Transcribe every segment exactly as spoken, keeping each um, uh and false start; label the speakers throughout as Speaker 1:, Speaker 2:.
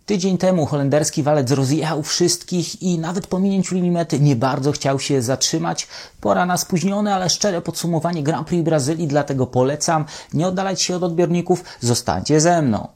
Speaker 1: Tydzień temu holenderski walec rozjechał wszystkich i nawet po minięciu linii mety nie bardzo chciał się zatrzymać. Pora na spóźnione, ale szczere podsumowanie Grand Prix Brazylii, dlatego polecam nie oddalać się od odbiorników, zostańcie ze mną.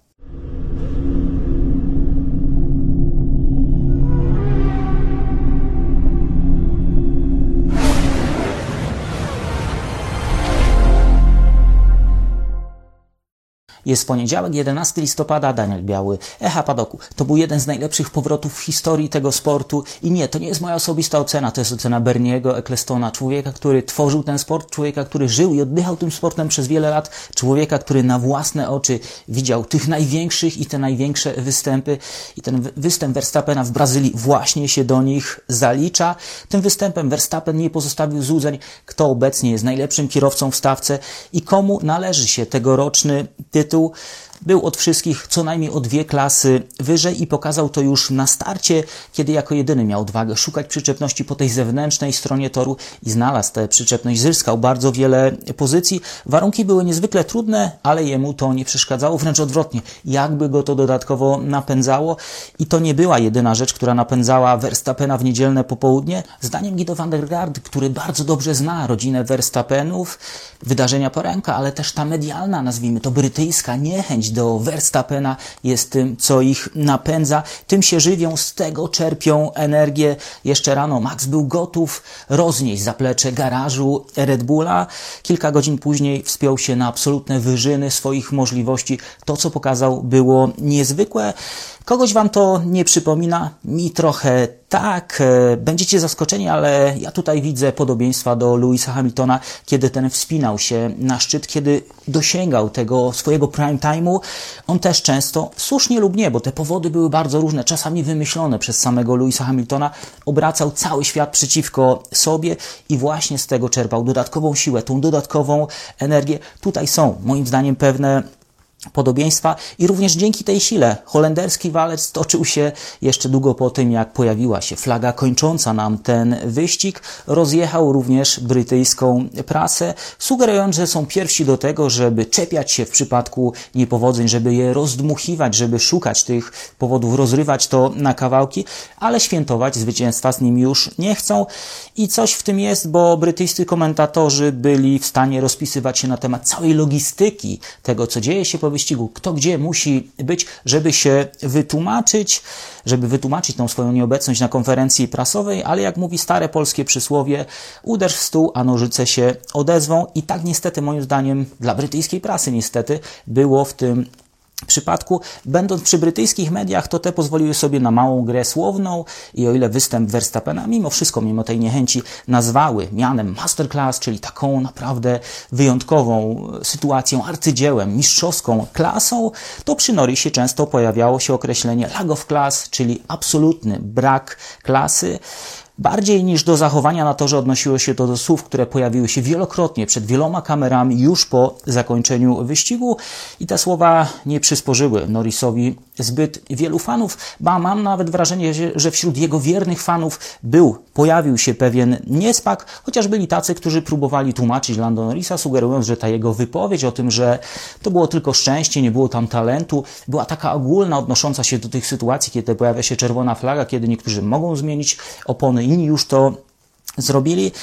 Speaker 1: Jest poniedziałek, jedenastego listopada, Daniel Biały, Echa Padoku. To był jeden z najlepszych powrotów w historii tego sportu i nie, to nie jest moja osobista ocena, to jest ocena Berniego Ecclestona, człowieka, który tworzył ten sport, człowieka, który żył i oddychał tym sportem przez wiele lat, człowieka, który na własne oczy widział tych największych i te największe występy i ten występ Verstappena w Brazylii właśnie się do nich zalicza. Tym występem Verstappen nie pozostawił złudzeń, kto obecnie jest najlepszym kierowcą w stawce i komu należy się tegoroczny tytuł. Był od wszystkich co najmniej o dwie klasy wyżej i pokazał to już na starcie, kiedy jako jedyny miał odwagę szukać przyczepności po tej zewnętrznej stronie toru i znalazł tę przyczepność, zyskał bardzo wiele pozycji. Warunki były niezwykle trudne, ale jemu to nie przeszkadzało, wręcz odwrotnie. Jakby go to dodatkowo napędzało i to nie była jedyna rzecz, która napędzała Verstappena w niedzielne popołudnie. Zdaniem Guido van der Garde, który bardzo dobrze zna rodzinę Verstappenów, wydarzenia poranka, ale też ta medialna, nazwijmy to brytyjska niechęć do Verstappena jest tym, co ich napędza. Tym się żywią, z tego czerpią energię. Jeszcze rano Max był gotów roznieść zaplecze garażu Red Bulla. Kilka godzin później wspiął się na absolutne wyżyny swoich możliwości. To, co pokazał, było niezwykłe. Kogoś wam to nie przypomina? Mi trochę tak. Będziecie zaskoczeni, ale ja tutaj widzę podobieństwa do Lewisa Hamiltona, kiedy ten wspinał się na szczyt, kiedy dosięgał tego swojego prime time'u. On też często, słusznie lub nie, bo te powody były bardzo różne, czasami wymyślone przez samego Lewisa Hamiltona, obracał cały świat przeciwko sobie i właśnie z tego czerpał dodatkową siłę, tą dodatkową energię. Tutaj są, moim zdaniem, pewne podobieństwa i również dzięki tej sile holenderski walec toczył się jeszcze długo po tym, jak pojawiła się flaga kończąca nam ten wyścig. Rozjechał również brytyjską prasę, sugerując, że są pierwsi do tego, żeby czepiać się w przypadku niepowodzeń, żeby je rozdmuchiwać, żeby szukać tych powodów, rozrywać to na kawałki, ale świętować zwycięstwa z nimi już nie chcą. I coś w tym jest, bo brytyjscy komentatorzy byli w stanie rozpisywać się na temat całej logistyki tego, co dzieje się po wyścigu, kto gdzie musi być, żeby się wytłumaczyć, żeby wytłumaczyć tą swoją nieobecność na konferencji prasowej, ale jak mówi stare polskie przysłowie, uderz w stół, a nożyce się odezwą i tak niestety, moim zdaniem, dla brytyjskiej prasy niestety, było w tym przypadku. Będąc przy brytyjskich mediach, to te pozwoliły sobie na małą grę słowną i o ile występ Verstappena mimo wszystko, mimo tej niechęci nazwały mianem masterclass, czyli taką naprawdę wyjątkową sytuacją, arcydziełem, mistrzowską klasą, to przy Norrisie często pojawiało się określenie lack of class, czyli absolutny brak klasy. Bardziej niż do zachowania na torze odnosiło się to do słów, które pojawiły się wielokrotnie przed wieloma kamerami już po zakończeniu wyścigu i te słowa nie przysporzyły Norrisowi zbyt wielu fanów, ba mam nawet wrażenie, że wśród jego wiernych fanów był, pojawił się pewien niesmak, chociaż byli tacy, którzy próbowali tłumaczyć Lando Norrisa, sugerując, że ta jego wypowiedź o tym, że to było tylko szczęście, nie było tam talentu, była taka ogólna, odnosząca się do tych sytuacji, kiedy pojawia się czerwona flaga, kiedy niektórzy mogą zmienić opony, inni już to zrobili.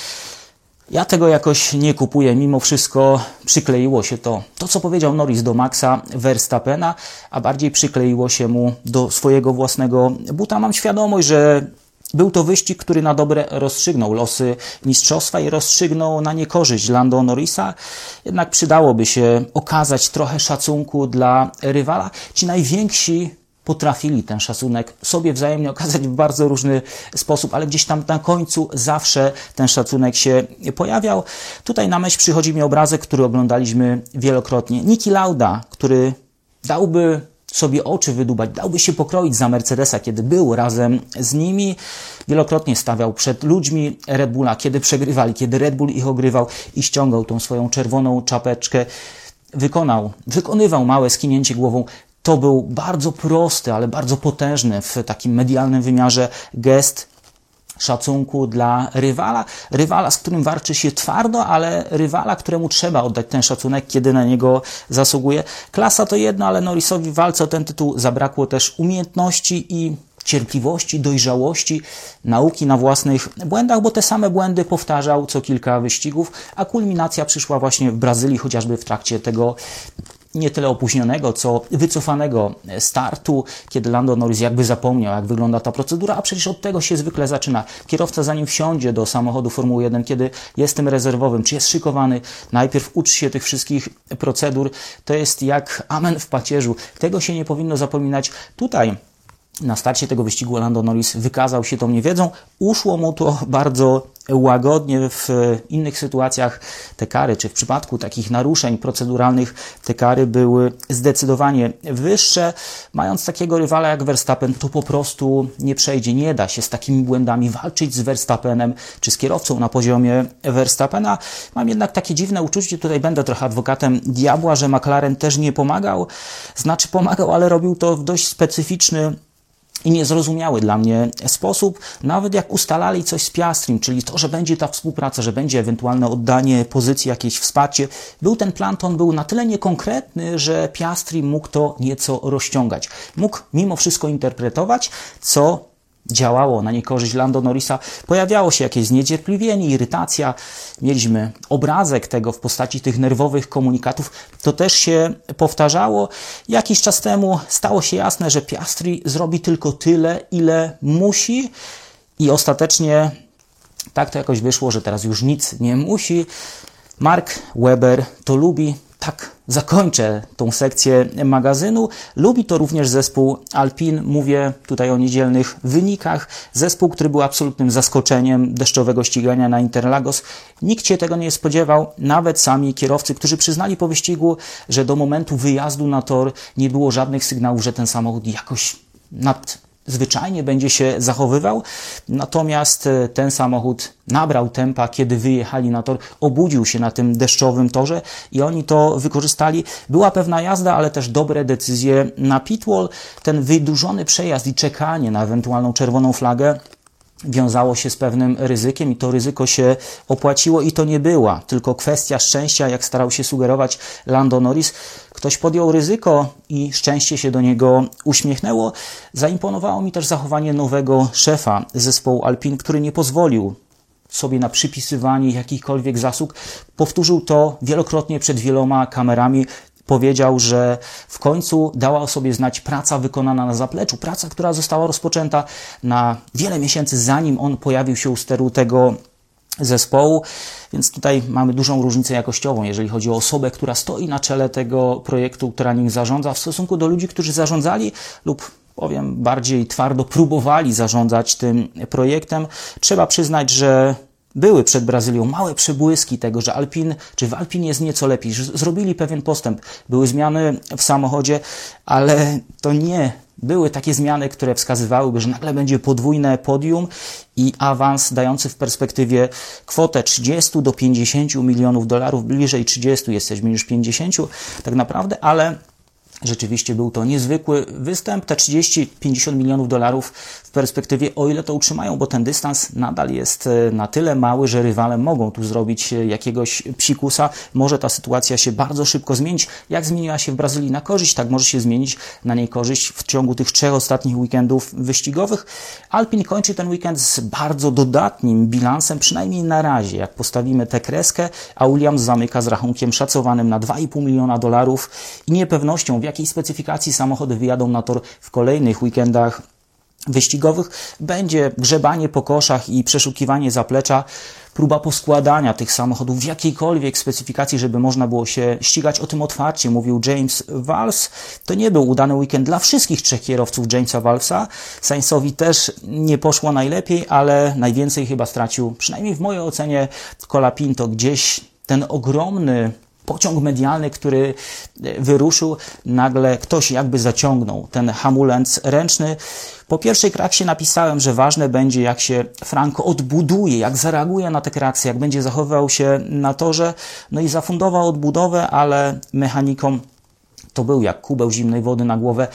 Speaker 1: Ja tego jakoś nie kupuję. Mimo wszystko przykleiło się to, to co powiedział Norris do Maxa Verstappena, a bardziej przykleiło się mu do swojego własnego buta. Mam świadomość, że był to wyścig, który na dobre rozstrzygnął losy mistrzostwa i rozstrzygnął na niekorzyść Lando Norrisa. Jednak przydałoby się okazać trochę szacunku dla rywala. Ci najwięksi potrafili ten szacunek sobie wzajemnie okazać w bardzo różny sposób, ale gdzieś tam na końcu zawsze ten szacunek się pojawiał. Tutaj na myśl przychodzi mi obrazek, który oglądaliśmy wielokrotnie. Niki Lauda, który dałby sobie oczy wydubać, dałby się pokroić za Mercedesa, kiedy był razem z nimi. Wielokrotnie stawiał przed ludźmi Red Bulla, kiedy przegrywali, kiedy Red Bull ich ogrywał i ściągał tą swoją czerwoną czapeczkę. Wykonał, wykonywał małe skinięcie głową. To był bardzo prosty, ale bardzo potężny w takim medialnym wymiarze gest. szacunku dla rywala. Rywala, z którym walczy się twardo, ale rywala, któremu trzeba oddać ten szacunek, kiedy na niego zasługuje. Klasa to jedno, ale Norrisowi w walce o ten tytuł zabrakło też umiejętności i cierpliwości, dojrzałości, nauki na własnych błędach, bo te same błędy powtarzał co kilka wyścigów, a kulminacja przyszła właśnie w Brazylii, chociażby w trakcie tego nie tyle opóźnionego, co wycofanego startu, kiedy Lando Norris jakby zapomniał, jak wygląda ta procedura, a przecież od tego się zwykle zaczyna. Kierowca, zanim wsiądzie do samochodu Formuły jeden, kiedy jest tym rezerwowym, czy jest szykowany, najpierw uczy się tych wszystkich procedur. To jest jak amen w pacierzu. Tego się nie powinno zapominać. Tutaj na starcie tego wyścigu Lando Norris wykazał się tą niewiedzą. Uszło mu to bardzo łagodnie. W innych sytuacjach te kary, czy w przypadku takich naruszeń proceduralnych, te kary były zdecydowanie wyższe. Mając takiego rywala jak Verstappen, to po prostu nie przejdzie. Nie da się z takimi błędami walczyć z Verstappenem, czy z kierowcą na poziomie Verstappena. Mam jednak takie dziwne uczucie, tutaj będę trochę adwokatem diabła, że McLaren też nie pomagał. Znaczy pomagał, ale robił to w dość specyficzny i niezrozumiały dla mnie sposób, nawet jak ustalali coś z Piastrim, czyli to, że będzie ta współpraca, że będzie ewentualne oddanie pozycji, jakieś wsparcie. Był ten plan, to on był na tyle niekonkretny, że Piastri mógł to nieco rozciągać. Mógł mimo wszystko interpretować, co działało na niekorzyść Lando Norrisa. Pojawiało się jakieś zniecierpliwienie, irytacja. Mieliśmy obrazek tego w postaci tych nerwowych komunikatów. To też się powtarzało. Jakiś czas temu stało się jasne, że Piastri zrobi tylko tyle, ile musi i ostatecznie tak to jakoś wyszło, że teraz już nic nie musi. Mark Webber to lubi. Tak zakończę tą sekcję magazynu. Lubi to również zespół Alpine. Mówię tutaj o niedzielnych wynikach. Zespół, który był absolutnym zaskoczeniem deszczowego ścigania na Interlagos. Nikt się tego nie spodziewał. Nawet sami kierowcy, którzy przyznali po wyścigu, że do momentu wyjazdu na tor nie było żadnych sygnałów, że ten samochód jakoś nad zwyczajnie będzie się zachowywał, natomiast ten samochód nabrał tempa, kiedy wyjechali na tor, obudził się na tym deszczowym torze i oni to wykorzystali. Była pewna jazda, ale też dobre decyzje na pitwall. Ten wydłużony przejazd i czekanie na ewentualną czerwoną flagę wiązało się z pewnym ryzykiem i to ryzyko się opłaciło i to nie była tylko kwestia szczęścia, jak starał się sugerować Lando Norris. Ktoś podjął ryzyko i szczęście się do niego uśmiechnęło. Zaimponowało mi też zachowanie nowego szefa zespołu Alpine, który nie pozwolił sobie na przypisywanie jakichkolwiek zasług. Powtórzył to wielokrotnie przed wieloma kamerami. Powiedział, że w końcu dała o sobie znać praca wykonana na zapleczu. Praca, która została rozpoczęta na wiele miesięcy, zanim on pojawił się u steru tego zespołu. Więc tutaj mamy dużą różnicę jakościową, jeżeli chodzi o osobę, która stoi na czele tego projektu, która nim zarządza, w stosunku do ludzi, którzy zarządzali lub powiem bardziej twardo próbowali zarządzać tym projektem. Trzeba przyznać, że były przed Brazylią małe przebłyski tego, że Alpine, czy w Alpinie jest nieco lepiej, że zrobili pewien postęp. Były zmiany w samochodzie, ale to nie były takie zmiany, które wskazywałyby, że nagle będzie podwójne podium i awans dający w perspektywie kwotę trzydziestu do pięćdziesięciu milionów dolarów, bliżej trzydziestu jesteśmy niż pięćdziesięciu tak naprawdę, ale rzeczywiście był to niezwykły występ. Te trzydzieści do pięćdziesięciu milionów dolarów w perspektywie, o ile to utrzymają, bo ten dystans nadal jest na tyle mały, że rywale mogą tu zrobić jakiegoś psikusa. Może ta sytuacja się bardzo szybko zmienić. Jak zmieniła się w Brazylii na korzyść, tak może się zmienić na niekorzyść w ciągu tych trzech ostatnich weekendów wyścigowych. Alpine kończy ten weekend z bardzo dodatnim bilansem, przynajmniej na razie, jak postawimy tę kreskę, a Williams zamyka z rachunkiem szacowanym na dwa i pół miliona dolarów i niepewnością, w jakiej specyfikacji samochody wyjadą na tor w kolejnych weekendach wyścigowych. Będzie grzebanie po koszach i przeszukiwanie zaplecza, próba poskładania tych samochodów w jakiejkolwiek specyfikacji, żeby można było się ścigać. O tym otwarcie mówił James Valls. To nie był udany weekend dla wszystkich trzech kierowców Jamesa Vallsa. Sainzowi też nie poszło najlepiej, ale najwięcej chyba stracił, przynajmniej w mojej ocenie, Colapinto. Gdzieś ten ogromny pociąg medialny, który wyruszył, nagle ktoś jakby zaciągnął ten hamulec ręczny. Po pierwszej kraksie napisałem, że ważne będzie, jak się Franco odbuduje, jak zareaguje na te kraksy, jak będzie zachowywał się na torze. No i zafundował odbudowę, ale mechanikom to był jak kubeł zimnej wody na głowę.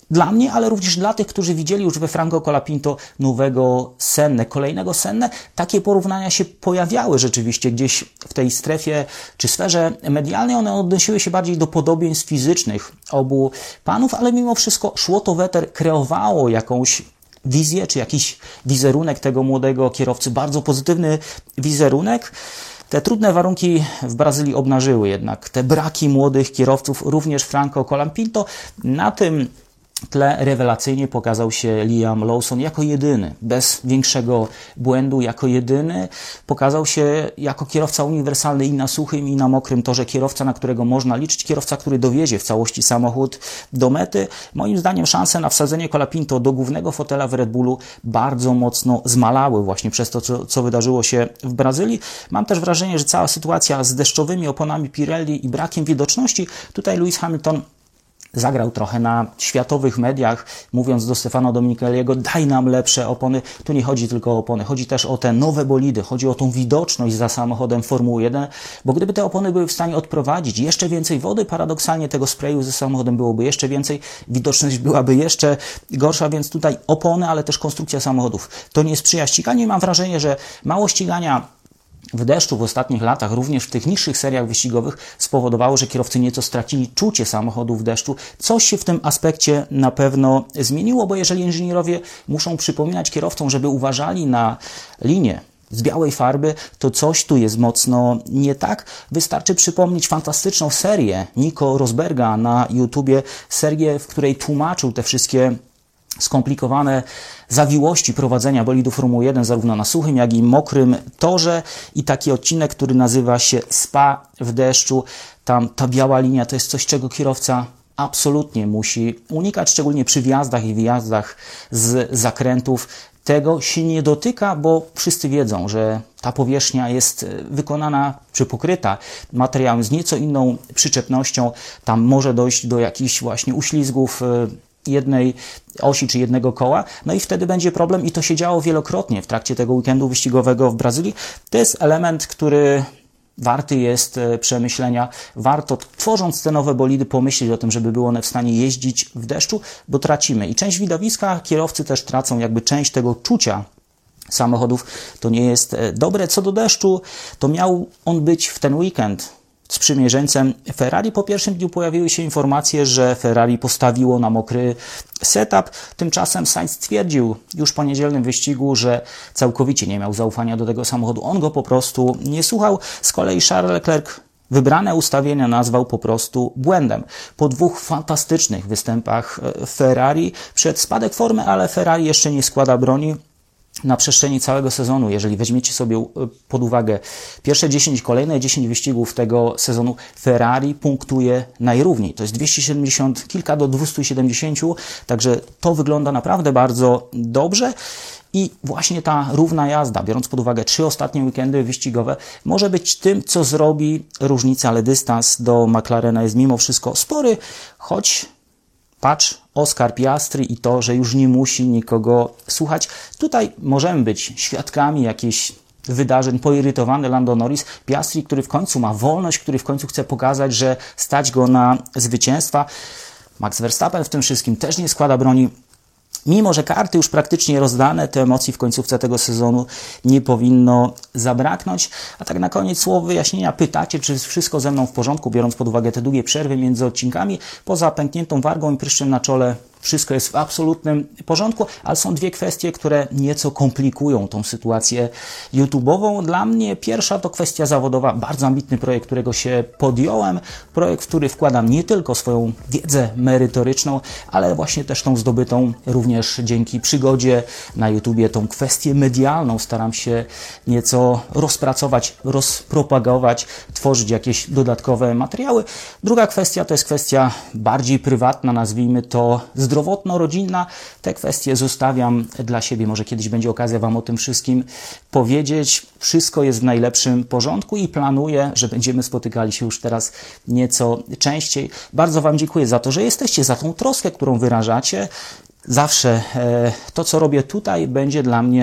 Speaker 1: dla mnie, ale również dla tych, którzy widzieli już we Franco Colapinto nowego Sennę, kolejnego Sennę. Takie porównania się pojawiały rzeczywiście gdzieś w tej strefie czy sferze medialnej. One odnosiły się bardziej do podobieństw fizycznych obu panów, ale mimo wszystko Szłoto Wetter kreowało jakąś wizję, czy jakiś wizerunek tego młodego kierowcy, bardzo pozytywny wizerunek. Te trudne warunki w Brazylii obnażyły jednak te braki młodych kierowców, również Franco Colapinto. Na tym tle rewelacyjnie pokazał się Liam Lawson jako jedyny, bez większego błędu, jako jedyny. Pokazał się jako kierowca uniwersalny i na suchym, i na mokrym torze, kierowca, na którego można liczyć, kierowca, który dowiezie w całości samochód do mety. Moim zdaniem szanse na wsadzenie Colapinto do głównego fotela w Red Bullu bardzo mocno zmalały właśnie przez to, co, co wydarzyło się w Brazylii. Mam też wrażenie, że cała sytuacja z deszczowymi oponami Pirelli i brakiem widoczności, tutaj Lewis Hamilton zagrał trochę na światowych mediach, mówiąc do Stefano Domenicaliego, daj nam lepsze opony. Tu nie chodzi tylko o opony, chodzi też o te nowe bolidy, chodzi o tą widoczność za samochodem Formuły jeden, bo gdyby te opony były w stanie odprowadzić jeszcze więcej wody, paradoksalnie tego sprayu ze samochodem byłoby jeszcze więcej, widoczność byłaby jeszcze gorsza, więc tutaj opony, ale też konstrukcja samochodów. To nie sprzyja ściganiu i mam wrażenie, że mało ścigania w deszczu w ostatnich latach, również w tych niższych seriach wyścigowych, spowodowało, że kierowcy nieco stracili czucie samochodu w deszczu. Coś się w tym aspekcie na pewno zmieniło, bo jeżeli inżynierowie muszą przypominać kierowcom, żeby uważali na linię z białej farby, to coś tu jest mocno nie tak. Wystarczy przypomnieć fantastyczną serię Nico Rosberga na YouTubie, serię, w której tłumaczył te wszystkie skomplikowane zawiłości prowadzenia bolidu Formuły jeden zarówno na suchym, jak i mokrym torze i taki odcinek, który nazywa się Spa w deszczu. Tam ta biała linia to jest coś, czego kierowca absolutnie musi unikać, szczególnie przy wjazdach i wyjazdach z zakrętów. Tego się nie dotyka, bo wszyscy wiedzą, że ta powierzchnia jest wykonana czy pokryta materiałem z nieco inną przyczepnością. Tam może dojść do jakichś właśnie uślizgów jednej osi czy jednego koła, no i wtedy będzie problem i to się działo wielokrotnie w trakcie tego weekendu wyścigowego w Brazylii. To jest element, który warty jest przemyślenia. Warto, tworząc te nowe bolidy, pomyśleć o tym, żeby były one w stanie jeździć w deszczu, bo tracimy. I część widowiska, kierowcy też tracą jakby część tego czucia samochodów. To nie jest dobre. Co do deszczu, to miał on być w ten weekend sprzymierzeńcem Ferrari. Po pierwszym dniu pojawiły się informacje, że Ferrari postawiło na mokry setup. Tymczasem Sainz stwierdził już po niedzielnym wyścigu, że całkowicie nie miał zaufania do tego samochodu. On go po prostu nie słuchał. Z kolei Charles Leclerc wybrane ustawienia nazwał po prostu błędem. Po dwóch fantastycznych występach Ferrari przed spadek formy, ale Ferrari jeszcze nie składa broni. Na przestrzeni całego sezonu, jeżeli weźmiecie sobie pod uwagę pierwsze dziesięć, kolejne dziesięć wyścigów tego sezonu, Ferrari punktuje najrówniej. To jest dwieście siedemdziesiąt kilka do dwustu siedemdziesięciu, także to wygląda naprawdę bardzo dobrze. I właśnie ta równa jazda, biorąc pod uwagę trzy ostatnie weekendy wyścigowe, może być tym, co zrobi różnicę, ale dystans do McLarena jest mimo wszystko spory, choć patrz, Oscar Piastri i to, że już nie musi nikogo słuchać. Tutaj możemy być świadkami jakichś wydarzeń. Poirytowany Lando Norris, Piastri, który w końcu ma wolność, który w końcu chce pokazać, że stać go na zwycięstwa. Max Verstappen w tym wszystkim też nie składa broni. Mimo że karty już praktycznie rozdane, te emocji w końcówce tego sezonu nie powinno zabraknąć. A tak na koniec słowo wyjaśnienia. Pytacie, czy wszystko ze mną w porządku, biorąc pod uwagę te długie przerwy między odcinkami. Poza pękniętą wargą i pryszczem na czole wszystko jest w absolutnym porządku, ale są dwie kwestie, które nieco komplikują tą sytuację YouTube'ową. Dla mnie pierwsza to kwestia zawodowa. Bardzo ambitny projekt, którego się podjąłem. Projekt, w który wkładam nie tylko swoją wiedzę merytoryczną, ale właśnie też tą zdobytą również dzięki przygodzie na YouTubie, tą kwestię medialną. Staram się nieco rozpracować, rozpropagować, tworzyć jakieś dodatkowe materiały. Druga kwestia to jest kwestia bardziej prywatna, nazwijmy to zdrowotno-rodzinna. Te kwestie zostawiam dla siebie. Może kiedyś będzie okazja Wam o tym wszystkim powiedzieć. Wszystko jest w najlepszym porządku i planuję, że będziemy spotykali się już teraz nieco częściej. Bardzo Wam dziękuję za to, że jesteście, za tą troskę, którą wyrażacie. Zawsze e, to, co robię tutaj, będzie dla mnie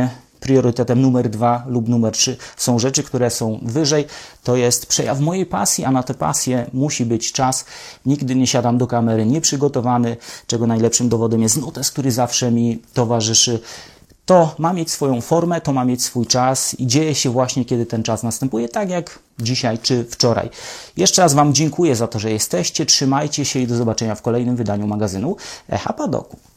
Speaker 1: priorytetem numer dwa lub numer trzy. Są rzeczy, które są wyżej. To jest przejaw mojej pasji, a na tę pasję musi być czas. Nigdy nie siadam do kamery nieprzygotowany, czego najlepszym dowodem jest notes, który zawsze mi towarzyszy. To ma mieć swoją formę, to ma mieć swój czas i dzieje się właśnie, kiedy ten czas następuje, tak jak dzisiaj czy wczoraj. Jeszcze raz Wam dziękuję za to, że jesteście, trzymajcie się i do zobaczenia w kolejnym wydaniu magazynu Echa Padoku.